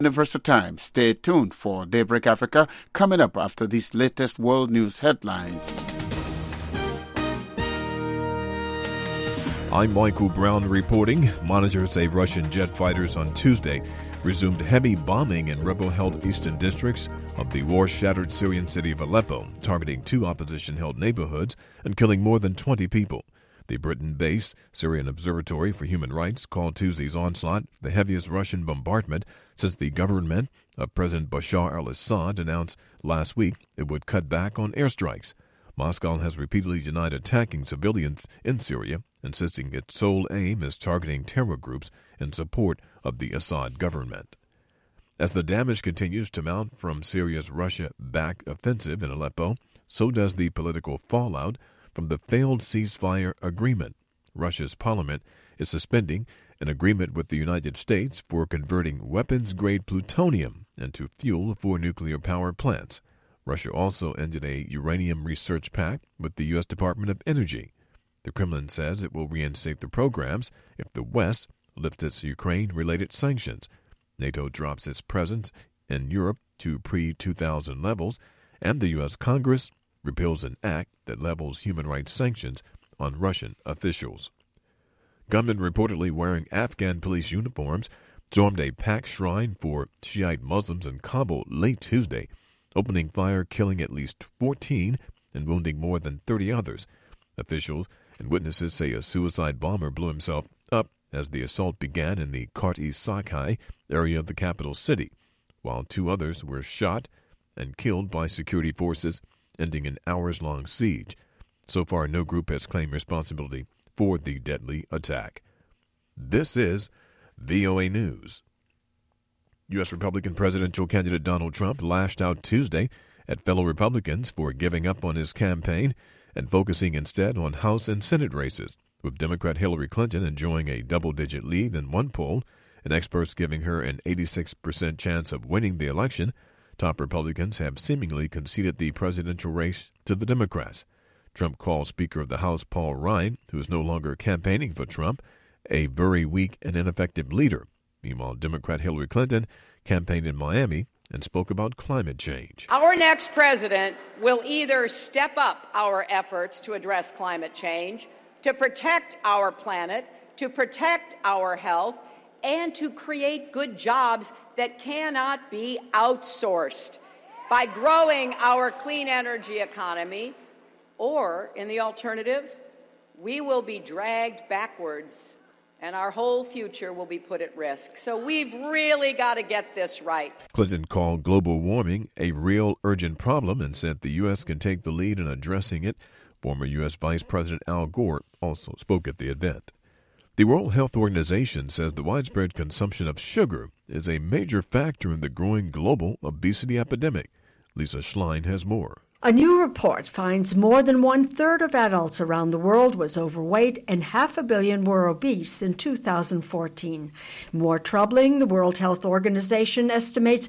Universal Time. Stay tuned for Daybreak Africa coming up after these latest world news headlines. I'm Michael Brown reporting. Monitors say Russian jet fighters on Tuesday resumed heavy bombing in rebel-held eastern districts of the war-shattered Syrian city of Aleppo, targeting 2 opposition-held neighborhoods and killing more than 20 people. The Britain-based Syrian Observatory for Human Rights called Tuesday's onslaught the heaviest Russian bombardment since the government of President Bashar al-Assad announced last week it would cut back on airstrikes. Moscow has repeatedly denied attacking civilians in Syria, insisting its sole aim is targeting terror groups in support of the Assad government. As the damage continues to mount from Syria's Russia-backed offensive in Aleppo, so does the political fallout from the failed ceasefire agreement. Russia's parliament is suspending an agreement with the United States for converting weapons-grade plutonium into fuel for nuclear power plants. Russia also ended a uranium research pact with the U.S. Department of Energy. The Kremlin says it will reinstate the programs if the West lifts its Ukraine-related sanctions. NATO drops its presence in Europe to pre-2000 levels, and the U.S. Congress repeals an act that levels human rights sanctions on Russian officials. Gunmen reportedly wearing Afghan police uniforms stormed a packed shrine for Shiite Muslims in Kabul late Tuesday, opening fire, killing at least 14 and wounding more than 30 others. Officials and witnesses say a suicide bomber blew himself up as the assault began in the Kart-e-Sakai area of the capital city, while 2 others were shot and killed by security forces, ending an hours-long siege. So far, no group has claimed responsibility for the deadly attack. This is VOA News. U.S. Republican presidential candidate Donald Trump lashed out Tuesday at fellow Republicans for giving up on his campaign and focusing instead on House and Senate races, with Democrat Hillary Clinton enjoying a double-digit lead in one poll and experts giving her an 86% chance of winning the election. Top Republicans have seemingly conceded the presidential race to the Democrats. Trump called Speaker of the House Paul Ryan, who is no longer campaigning for Trump, a very weak and ineffective leader. Meanwhile, Democrat Hillary Clinton campaigned in Miami and spoke about climate change. Our next president will either step up our efforts to address climate change, to protect our planet, to protect our health, and to create good jobs that cannot be outsourced by growing our clean energy economy, or, in the alternative, we will be dragged backwards and our whole future will be put at risk. So we've really got to get this right. Clinton called global warming a real urgent problem and said the U.S. can take the lead in addressing it. Former U.S. Vice President Al Gore also spoke at the event. The World Health Organization says the widespread consumption of sugar is a major factor in the growing global obesity epidemic. Lisa Schlein has more. A new report finds more than 1/3 of adults around the world was overweight and 500 million were obese in 2014. More troubling, the World Health Organization estimates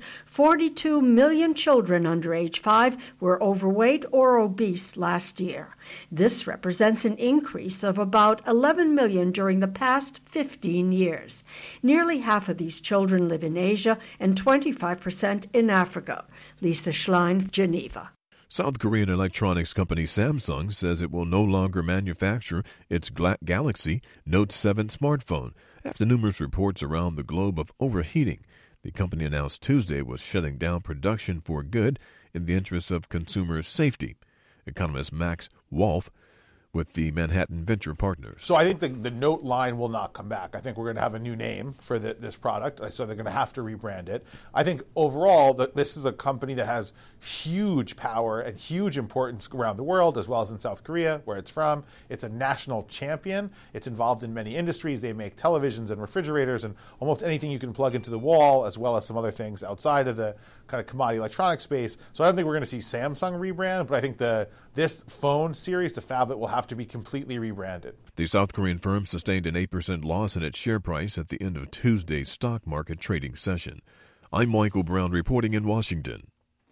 42 million children under age 5 were overweight or obese last year. This represents an increase of about 11 million during the past 15 years. Nearly half of these children live in Asia and 25% in Africa. Lisa Schlein, Geneva. South Korean electronics company Samsung says it will no longer manufacture its Galaxy Note 7 smartphone after numerous reports around the globe of overheating. The company announced Tuesday it was shutting down production for good in the interest of consumer safety. Economist Max Wolf with the Manhattan Venture Partners. So I think the Note line will not come back. I think we're going to have a new name for this product, so they're going to have to rebrand it. I think overall this is a company that has huge power and huge importance around the world, as well as in South Korea, where it's from. It's a national champion. It's involved in many industries. They make televisions and refrigerators and almost anything you can plug into the wall, as well as some other things outside of the kind of commodity electronic space. So I don't think we're going to see Samsung rebrand, but I think this phone series, the phablet, will have to be completely rebranded. The South Korean firm sustained an 8% loss in its share price at the end of Tuesday's stock market trading session. I'm Michael Brown reporting in Washington.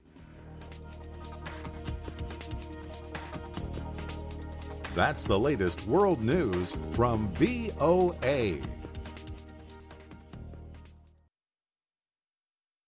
That's the latest world news from VOA.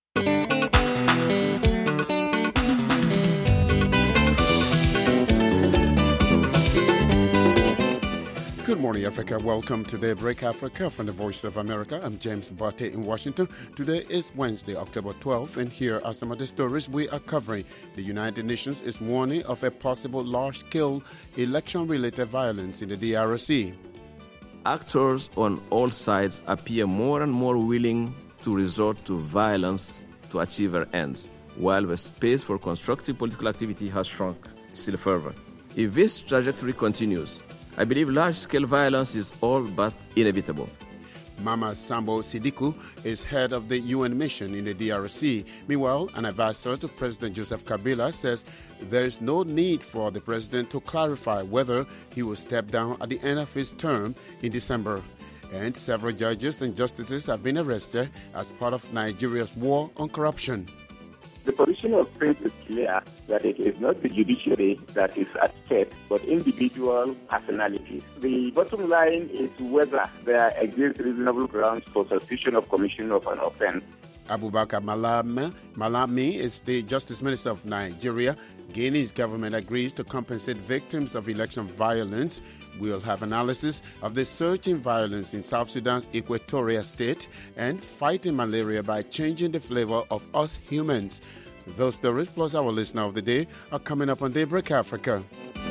morning, Africa. Welcome to Daybreak Africa from the Voice of America. I'm James Barty in Washington. Today is Wednesday, October 12th, and here are some of the stories we are covering. The United Nations is warning of a possible large-scale election-related violence in the DRC. Actors on all sides appear more and more willing to resort to violence to achieve their ends, while the space for constructive political activity has shrunk still further. If this trajectory continues, I believe large-scale violence is all but inevitable. Mama Sambo Sidiku is head of the UN mission in the DRC. Meanwhile, an advisor to President Joseph Kabila says there is no need for the president to clarify whether he will step down at the end of his term in December. And several judges and justices have been arrested as part of Nigeria's war on corruption. The position of Prince is clear that it is not the judiciary that is at stake, but individual personalities. The bottom line is whether there exists reasonable grounds for suspicion of commission of an offense. Abubakar Malami is the Justice Minister of Nigeria. Guinea's government agrees to compensate victims of election violence. We'll have analysis of the surging violence in South Sudan's Equatorial State and fighting malaria by changing the flavor of us humans. Those stories plus our listener of the day are coming up on Daybreak Africa.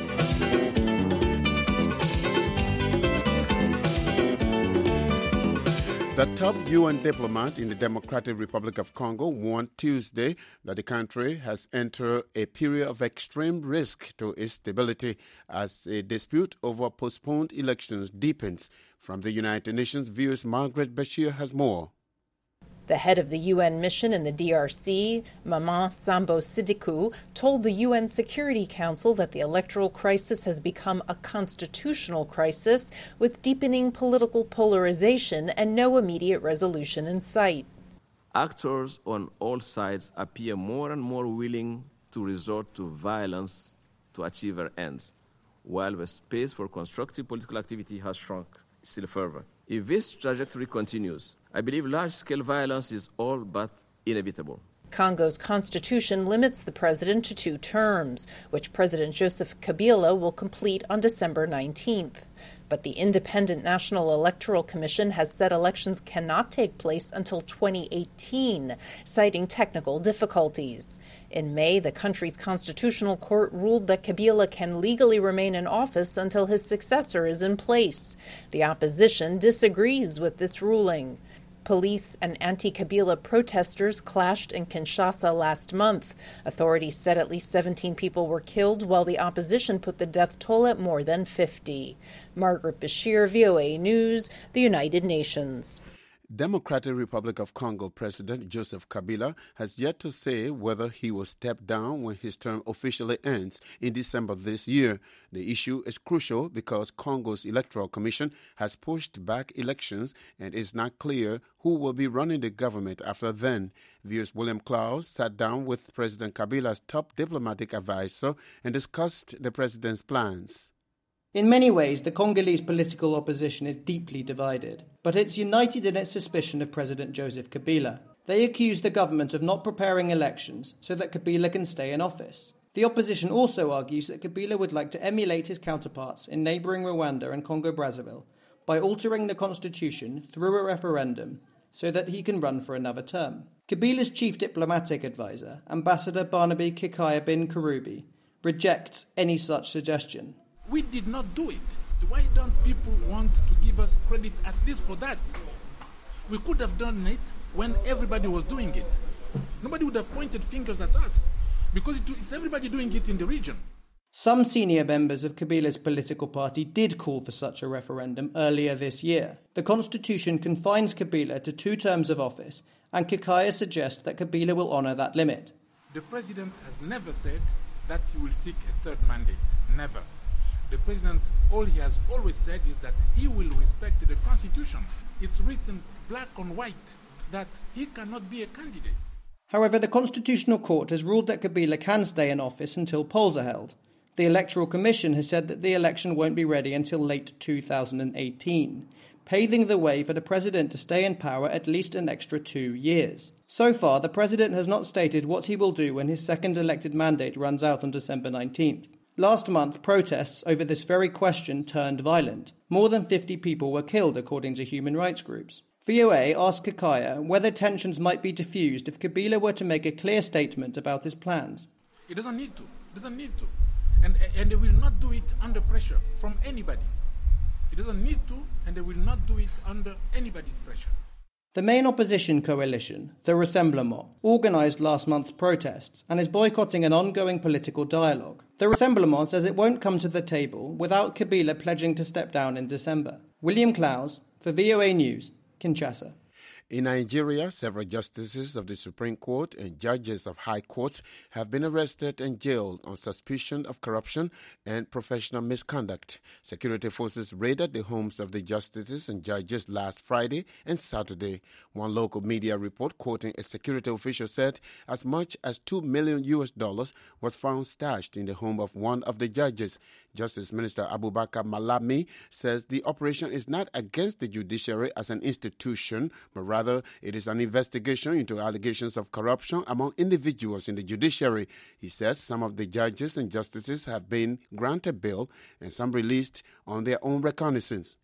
The top UN diplomat in the Democratic Republic of Congo warned Tuesday that the country has entered a period of extreme risk to its stability as a dispute over postponed elections deepens. From the United Nations, viewers Margaret Bashir has more. The head of the UN mission in the DRC, Mama Sambo Sidiku, told the UN Security Council that the electoral crisis has become a constitutional crisis with deepening political polarization and no immediate resolution in sight. Actors on all sides appear more and more willing to resort to violence to achieve their ends, while the space for constructive political activity has shrunk still further. If this trajectory continues, I believe large-scale violence is all but inevitable. Congo's constitution limits the president to 2 terms, which President Joseph Kabila will complete on December 19th. But the Independent National Electoral Commission has said elections cannot take place until 2018, citing technical difficulties. In May, the country's constitutional court ruled that Kabila can legally remain in office until his successor is in place. The opposition disagrees with this ruling. Police and anti-Kabila protesters clashed in Kinshasa last month. Authorities said at least 17 people were killed, while the opposition put the death toll at more than 50. Margaret Bashir, VOA News, the United Nations. Democratic Republic of Congo President Joseph Kabila has yet to say whether he will step down when his term officially ends in December this year. The issue is crucial because Congo's Electoral Commission has pushed back elections and it's not clear who will be running the government after then. Viewers William Klaus sat down with President Kabila's top diplomatic advisor and discussed the president's plans. In many ways, the Congolese political opposition is deeply divided, but it's united in its suspicion of President Joseph Kabila. They accuse the government of not preparing elections so that Kabila can stay in office. The opposition also argues that Kabila would like to emulate his counterparts in neighbouring Rwanda and Congo-Brazzaville by altering the constitution through a referendum so that he can run for another term. Kabila's chief diplomatic advisor, Ambassador Barnaby Kikaya bin Karubi, rejects any such suggestion. We did not do it. Why don't people want to give us credit at least for that? We could have done it when everybody was doing it. Nobody would have pointed fingers at us because it's everybody doing it in the region. Some senior members of Kabila's political party did call for such a referendum earlier this year. The constitution confines Kabila to 2 terms of office, and Kikaya suggests that Kabila will honour that limit. The president has never said that he will seek a 3rd mandate. Never. The president, all he has always said is that he will respect the constitution. It's written black on white that he cannot be a candidate. However, the Constitutional Court has ruled that Kabila can stay in office until polls are held. The Electoral Commission has said that the election won't be ready until late 2018, paving the way for the president to stay in power at least an extra 2 years. So far, the president has not stated what he will do when his second elected mandate runs out on December 19th. Last month, protests over this very question turned violent. More than 50 people were killed, according to human rights groups. VOA asked Kakaya whether tensions might be diffused if Kabila were to make a clear statement about his plans. It doesn't need to. And they will not do it under pressure from anybody. It doesn't need to, and they will not do it under anybody's pressure. The main opposition coalition, the Rassemblement, organised last month's protests and is boycotting an ongoing political dialogue. The Rassemblement says it won't come to the table without Kabila pledging to step down in December. William Klaus, for VOA News, Kinshasa. In Nigeria, several justices of the Supreme Court and judges of high courts have been arrested and jailed on suspicion of corruption and professional misconduct. Security forces raided the homes of the justices and judges last Friday and Saturday. One local media report quoting a security official said as much as $2 million was found stashed in the home of one of the judges. Justice Minister Abubakar Malami says the operation is not against the judiciary as an institution, but rather it is an investigation into allegations of corruption among individuals in the judiciary. He says some of the judges and justices have been granted bail and some released on their own recognizance.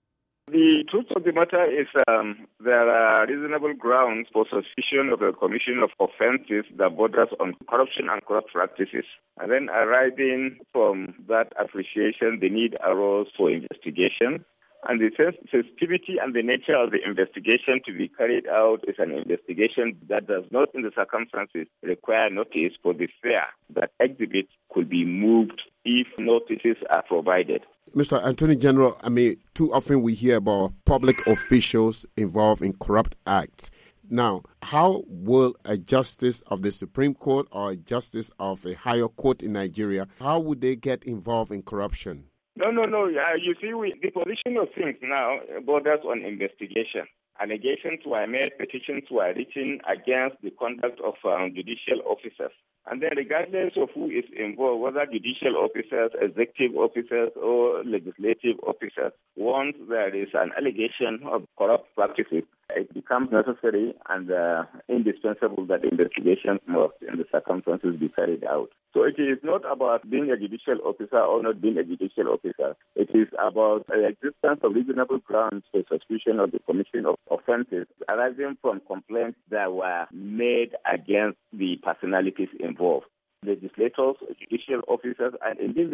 The truth of the matter is there are reasonable grounds for suspicion of a commission of offences that borders on corruption and corrupt practices. And then arising from that appreciation, the need arose for investigation. And the sensitivity and the nature of the investigation to be carried out is an investigation that does not, in the circumstances, require notice for the fear that exhibits could be moved if notices are provided. Mr. Attorney General, too often we hear about public officials involved in corrupt acts. Now, how will a justice of the Supreme Court or a justice of a higher court in Nigeria, how would they get involved in corruption? No. You see, the position of things now borders on investigation. Allegations were made, petitions were written against the conduct of judicial officers. And then regardless of who is involved, whether judicial officers, executive officers, or legislative officers, once there is an allegation of corrupt practices, it becomes necessary and indispensable that investigations must, in the circumstances, be carried out. So it is not about being a judicial officer or not being a judicial officer. It is about the existence of reasonable grounds for suspicion of the commission of offences arising from complaints that were made against the personalities involved. Legislators, judicial officers, and indeed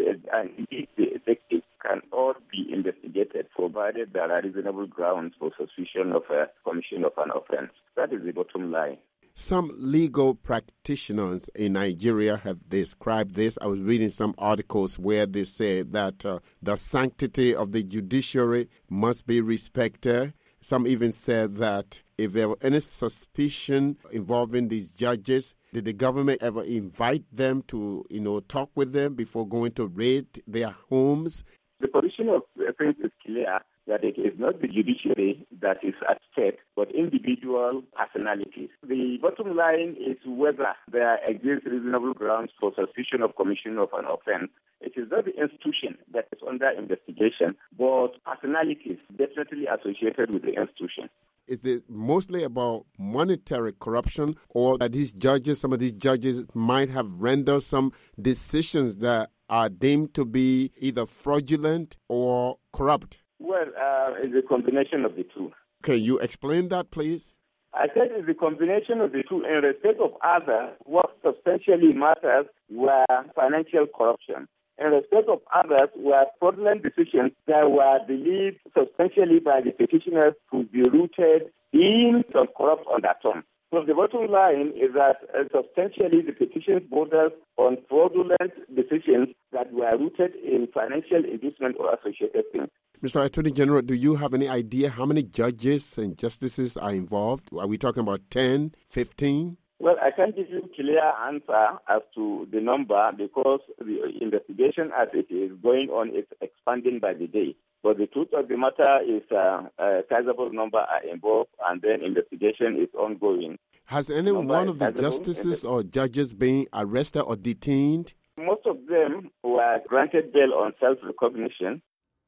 the executive can all be investigated, provided there are reasonable grounds for suspicion of a commission of an offence. That is the bottom line. Some legal practitioners in Nigeria have described this. I was reading some articles where they say that the sanctity of the judiciary must be respected. Some even said that if there were any suspicion involving these judges, did the government ever invite them to, talk with them before going to raid their homes? The position of things is clear that it is not the judiciary that is at stake, but individual personalities. The bottom line is whether there exists reasonable grounds for suspicion of commission of an offence. It is not the institution that is under investigation, but personalities definitely associated with the institution. Is it mostly about monetary corruption, or that some of these judges might have rendered some decisions that are deemed to be either fraudulent or corrupt? Well, it's a combination of the two. Can you explain that, please? I said it's a combination of the two. In respect of others, what substantially matters were financial corruption. In respect of others were fraudulent decisions that were believed substantially by the petitioners to be rooted in some corrupt undertones. So the bottom line is that substantially the petitions borders on fraudulent decisions that were rooted in financial inducement or associated things. Mr. Attorney General, do you have any idea how many judges and justices are involved? Are we talking about 10, 15? Well, I can't give you a clear answer as to the number because the investigation as it is going on is expanding by the day. But the truth of the matter is a sizable number are involved and then investigation is ongoing. Has any one of the justices or judges been arrested or detained? Most of them were granted bail on self-recognition.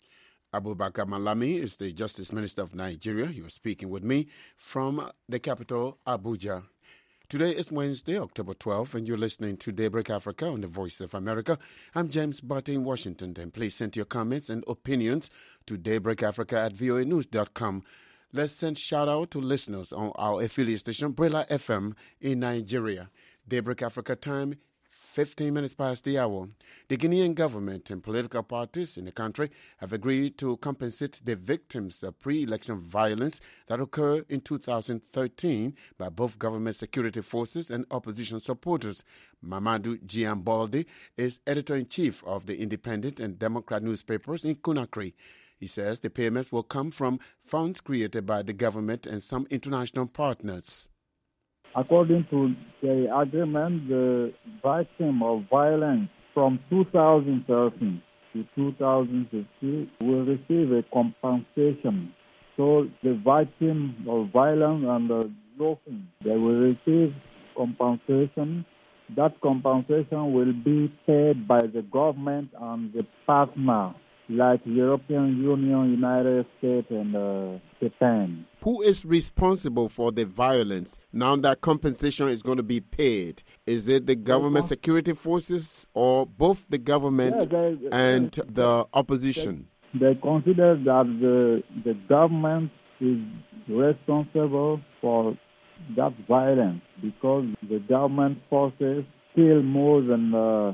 Abubakar Malami is the Justice Minister of Nigeria. He was speaking with me from the capital, Abuja. Today is Wednesday, October 12th, and you're listening to Daybreak Africa on the Voice of America. I'm James Butte in Washington, and please send your comments and opinions to daybreakafrica@voanews.com. Let's send shout-out to listeners on our affiliate station, Brela FM in Nigeria. Daybreak Africa time, 15 minutes past the hour. The Guinean government and political parties in the country have agreed to compensate the victims of pre-election violence that occurred in 2013 by both government security forces and opposition supporters. Mamadou Giambaldi is editor-in-chief of the Independent and Democrat newspapers in Conakry. He says the payments will come from funds created by the government and some international partners. According to the agreement, the victim of violence from 2013 to 2015 will receive a compensation. So the victim of violence and the loafing, they will receive compensation. That compensation will be paid by the government and the partner, like European Union, United States, and Japan. Who is responsible for the violence now that compensation is going to be paid? Is it the government security forces or both the government and the opposition? They consider that the government is responsible for that violence because the government forces kill more than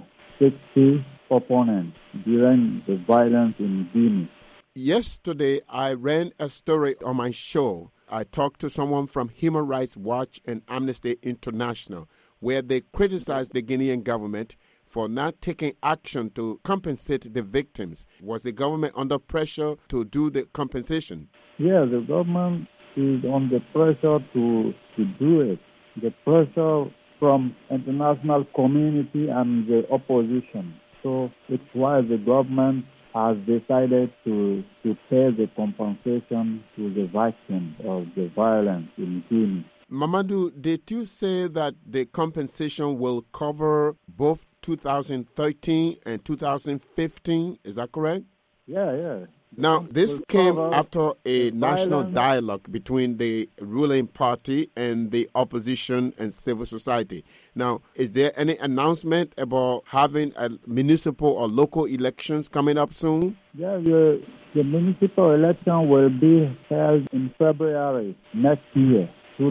60 opponents during the violence in Guinea. Yesterday, I ran a story on my show. I talked to someone from Human Rights Watch and Amnesty International, where they criticized the Guinean government for not taking action to compensate the victims. Was the government under pressure to do the compensation? Yeah, the government is under pressure to do it. The pressure from international community and the opposition. So it's why the government has decided to pay the compensation to the victims of the violence in Guinea. Mamadou, did you say that the compensation will cover both 2013 and 2015? Is that correct? Yeah. Now, this came after a national dialogue between the ruling party and the opposition and civil society. Now, is there any announcement about having a municipal or local elections coming up soon? Yeah, the municipal election will be held in February next year,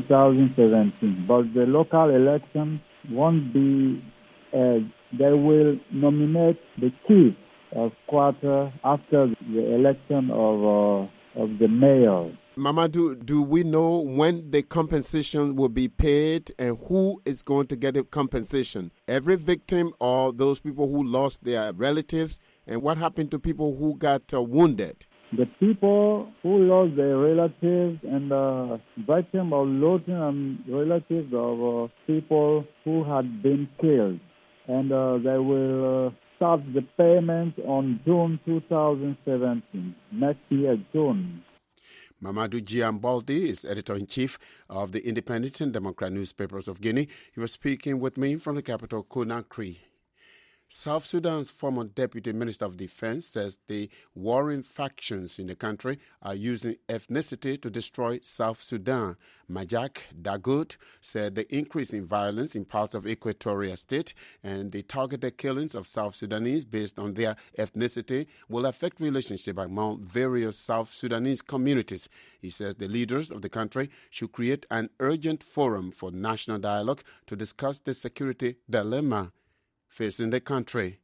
2017. But the local election won't be, they will nominate the chief of quarter after the election of the mayor. Mamadou, do we know when the compensation will be paid and who is going to get the compensation? Every victim or those people who lost their relatives? And what happened to people who got wounded? The people who lost their relatives and victims of looting and relatives of people who had been killed. And they will start the payment on June 2017, next year, June. Mamadou Giambaldi is editor-in-chief of the Independent and Democrat newspapers of Guinea. He was speaking with me from the capital, Conakry. South Sudan's former Deputy Minister of Defense says the warring factions in the country are using ethnicity to destroy South Sudan. Majak Dagout said the increase in violence in parts of Equatorial State and the targeted killings of South Sudanese based on their ethnicity will affect relationships among various South Sudanese communities. He says the leaders of the country should create an urgent forum for national dialogue to discuss the security dilemma facing the country.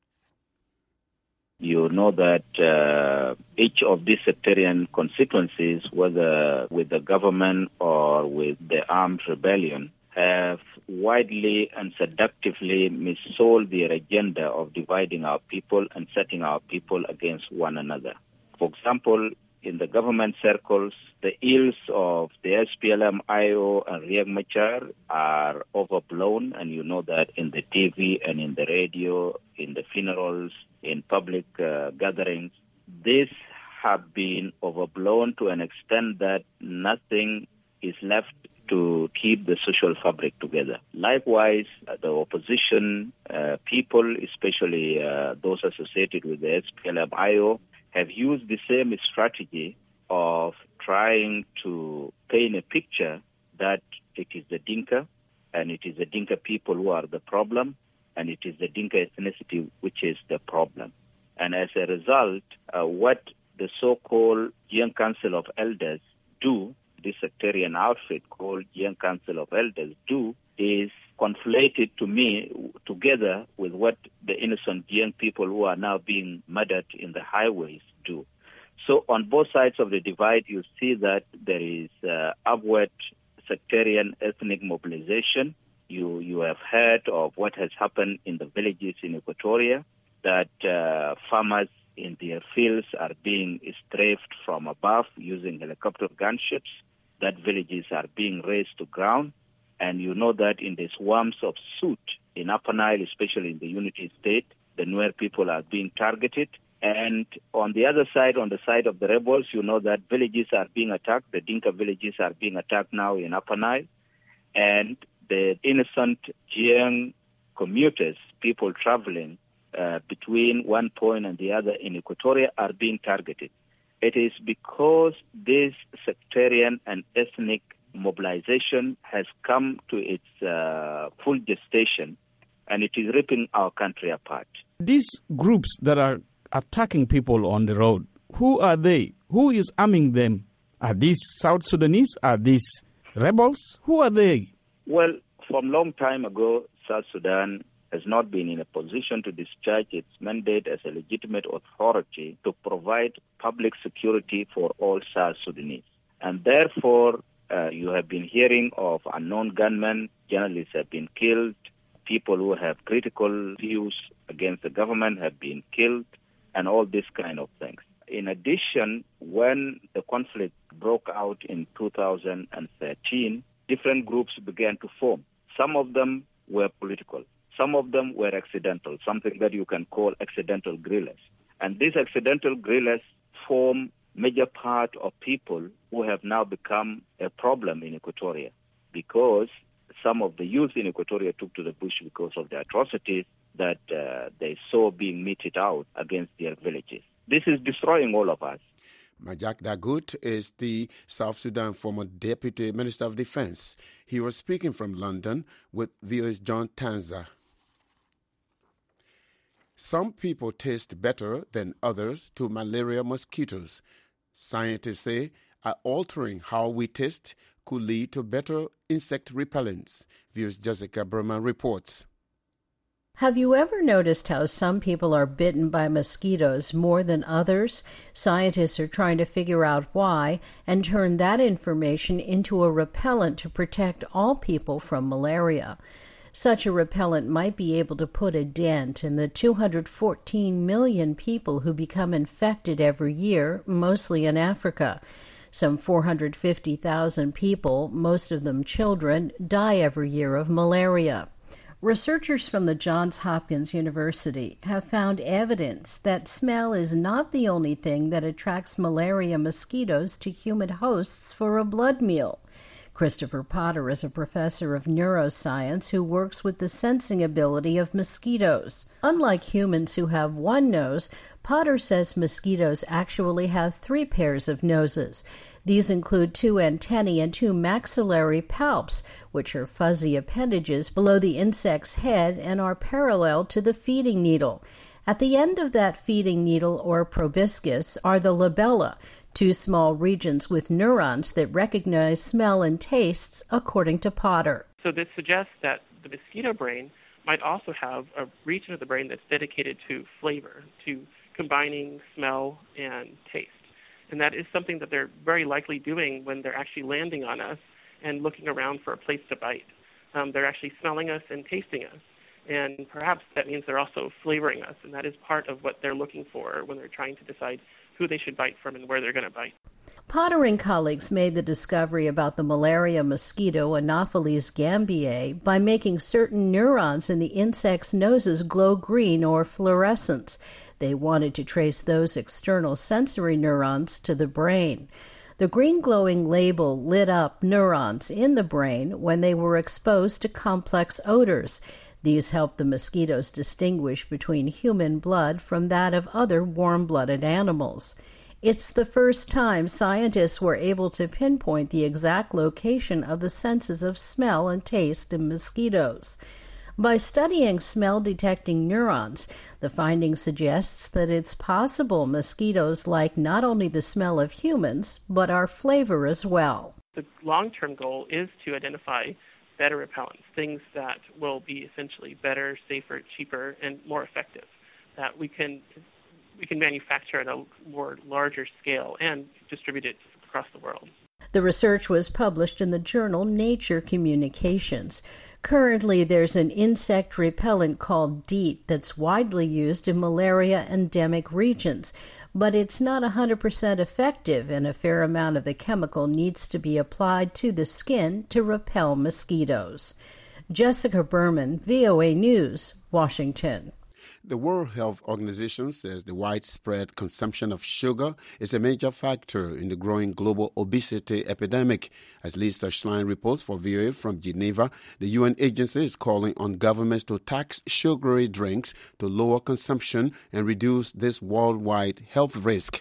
You know that each of these sectarian constituencies, whether with the government or with the armed rebellion, have widely and seductively missold their agenda of dividing our people and setting our people against one another. For example, in the government circles, the ills of the SPLM-IO and Riek Machar are overblown, and you know that in the TV and in the radio, in the funerals, in public gatherings. These have been overblown to an extent that nothing is left to keep the social fabric together. Likewise, the opposition people, especially those associated with the SPLM-IO, have used the same strategy of trying to paint a picture that it is the Dinka and it is the Dinka people who are the problem, and it is the Dinka ethnicity which is the problem. And as a result, what the so-called Young Council of Elders do, this sectarian outfit called Young Council of Elders do, is conflated to me together with what the innocent young people who are now being murdered in the highways do. So on both sides of the divide, you see that there is upward sectarian ethnic mobilization. You have heard of what has happened in the villages in Equatoria, that farmers in their fields are being strafed from above using helicopter gunships, that villages are being razed to ground. And you know that in the swarms of soot in Upper Nile, especially in the Unity State, the Nuer people are being targeted. And on the other side, on the side of the rebels, you know that villages are being attacked. The Dinka villages are being attacked now in Upper Nile. And the innocent young commuters, people traveling between one point and the other in Equatoria, are being targeted. It is because this sectarian and ethnic mobilization has come to its full gestation, and it is ripping our country apart. These groups that are attacking people on the road, who are they? Who is arming them? Are these South Sudanese? Are these rebels? Who are they? Well, from long time ago, South Sudan has not been in a position to discharge its mandate as a legitimate authority to provide public security for all South Sudanese. And therefore, you have been hearing of unknown gunmen, journalists have been killed, people who have critical views against the government have been killed, and all these kind of things. In addition, when the conflict broke out in 2013, different groups began to form. Some of them were political. Some of them were accidental, something that you can call accidental guerrillas. And these accidental guerrillas form major part of people who have now become a problem in Equatoria, because some of the youth in Equatoria took to the bush because of the atrocities that they saw being meted out against their villages. This is destroying all of us. Majak Dagut is the South Sudan former Deputy Minister of Defense. He was speaking from London with VOA's John Tanza. Some people taste better than others to malaria mosquitoes. Scientists say altering how we taste could lead to better insect repellents. VOA's Jessica Berman reports. Have you ever noticed how some people are bitten by mosquitoes more than others? Scientists are trying to figure out why and turn that information into a repellent to protect all people from malaria. Such a repellent might be able to put a dent in the 214 million people who become infected every year, mostly in Africa. Some 450,000 people, most of them children, die every year of malaria. Researchers from the Johns Hopkins University have found evidence that smell is not the only thing that attracts malaria mosquitoes to human hosts for a blood meal. Christopher Potter is a professor of neuroscience who works with the sensing ability of mosquitoes. Unlike humans who have one nose, Potter says mosquitoes actually have 3 pairs of noses. These include 2 antennae and 2 maxillary palps, which are fuzzy appendages below the insect's head and are parallel to the feeding needle. At the end of that feeding needle, or proboscis, are the labella, 2 small regions with neurons that recognize smell and tastes, according to Potter. So this suggests that the mosquito brain might also have a region of the brain that's dedicated to flavor, to combining smell and taste. And that is something that they're very likely doing when they're actually landing on us and looking around for a place to bite. They're actually smelling us and tasting us. And perhaps that means they're also flavoring us, and that is part of what they're looking for when they're trying to decide who they should bite from and where they're going to bite. Potter and colleagues made the discovery about the malaria mosquito Anopheles gambiae by making certain neurons in the insect's noses glow green or fluorescence. They wanted to trace those external sensory neurons to the brain. The green glowing label lit up neurons in the brain when they were exposed to complex odors. These help the mosquitoes distinguish between human blood from that of other warm-blooded animals. It's the first time scientists were able to pinpoint the exact location of the senses of smell and taste in mosquitoes. By studying smell-detecting neurons, the finding suggests that it's possible mosquitoes like not only the smell of humans, but our flavor as well. The long-term goal is to identify better repellents, things that will be essentially better, safer, cheaper, and more effective, that we can manufacture at a more larger scale and distribute it across the world. The research was published in the journal Nature Communications. Currently, there's an insect repellent called DEET that's widely used in malaria endemic regions, but it's not 100% effective, and a fair amount of the chemical needs to be applied to the skin to repel mosquitoes. Jessica Berman, VOA News, Washington. The World Health Organization says the widespread consumption of sugar is a major factor in the growing global obesity epidemic. As Lisa Schlein reports for VOA from Geneva, the UN agency is calling on governments to tax sugary drinks to lower consumption and reduce this worldwide health risk.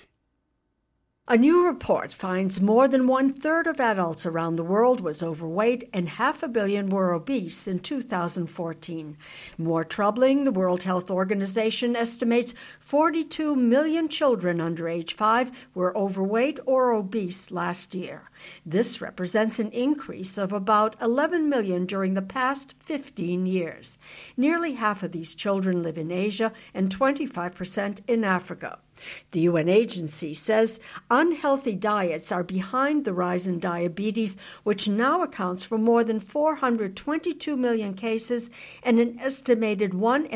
A new report finds more than one-third of adults around the world was overweight and 500 million were obese in 2014. More troubling, the World Health Organization estimates 42 million children under age 5 were overweight or obese last year. This represents an increase of about 11 million during the past 15 years. Nearly half of these children live in Asia and 25% in Africa. The UN agency says unhealthy diets are behind the rise in diabetes, which now accounts for more than 422 million cases and an estimated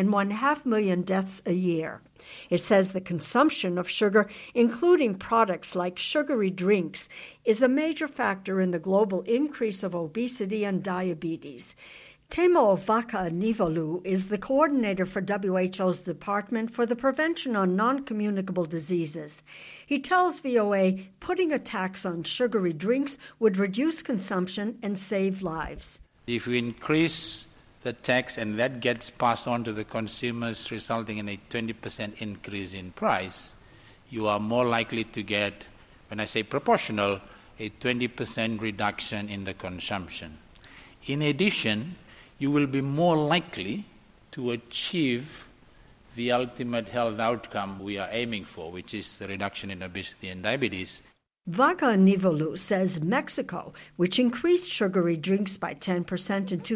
1.5 million deaths a year. It says the consumption of sugar, including products like sugary drinks, is a major factor in the global increase of obesity and diabetes. Temo Vaka-Nivolu is the coordinator for WHO's Department for the Prevention of Non-Communicable Diseases. He tells VOA putting a tax on sugary drinks would reduce consumption and save lives. If we increase the tax and that gets passed on to the consumers, resulting in a 20% increase in price, you are more likely to get, when I say proportional, a 20% reduction in the consumption. In addition, you will be more likely to achieve the ultimate health outcome we are aiming for, which is the reduction in obesity and diabetes. Vaka-Nivolu says Mexico, which increased sugary drinks by 10% in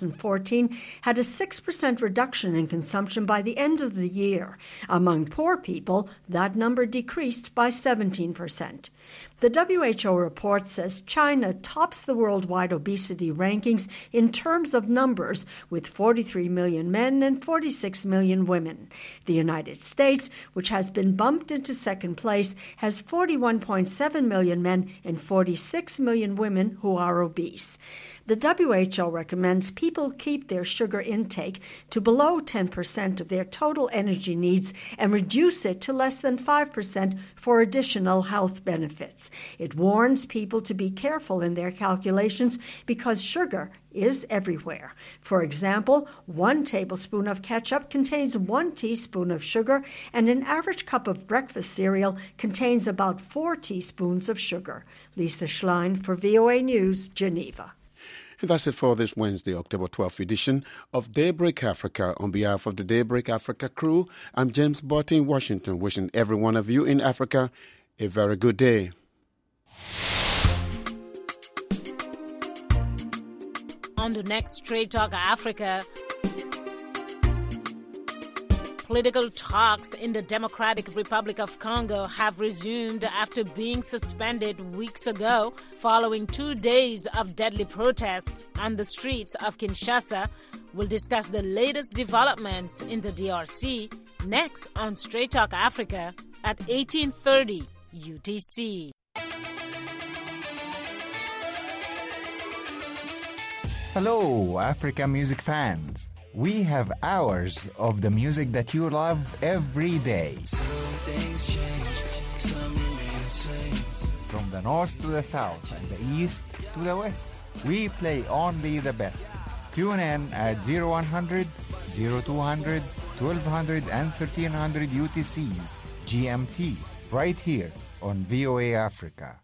2014, had a 6% reduction in consumption by the end of the year. Among poor people, that number decreased by 17%. The WHO report says China tops the worldwide obesity rankings in terms of numbers, with 43 million men and 46 million women. The United States, which has been bumped into second place, has 41.7 million men and 46 million women who are obese. The WHO recommends people keep their sugar intake to below 10% of their total energy needs and reduce it to less than 5% for additional health benefits. It warns people to be careful in their calculations because sugar is everywhere. For example, 1 tablespoon of ketchup contains 1 teaspoon of sugar, and an average cup of breakfast cereal contains about 4 teaspoons of sugar. Lisa Schlein for VOA News, Geneva. And that's it for this Wednesday, October 12th edition of Daybreak Africa. On behalf of the Daybreak Africa crew, I'm James Botte in Washington, wishing every one of you in Africa a very good day. On the next Straight Talk Africa, political talks in the Democratic Republic of Congo have resumed after being suspended weeks ago following 2 days of deadly protests on the streets of Kinshasa. We'll discuss the latest developments in the DRC next on Straight Talk Africa at 18:30 UTC. Hello, Africa music fans. We have hours of the music that you love every day. From the north to the south and the east to the west, we play only the best. Tune in at 0100, 0200, 1200 and 1300 UTC, GMT, right here on VOA Africa.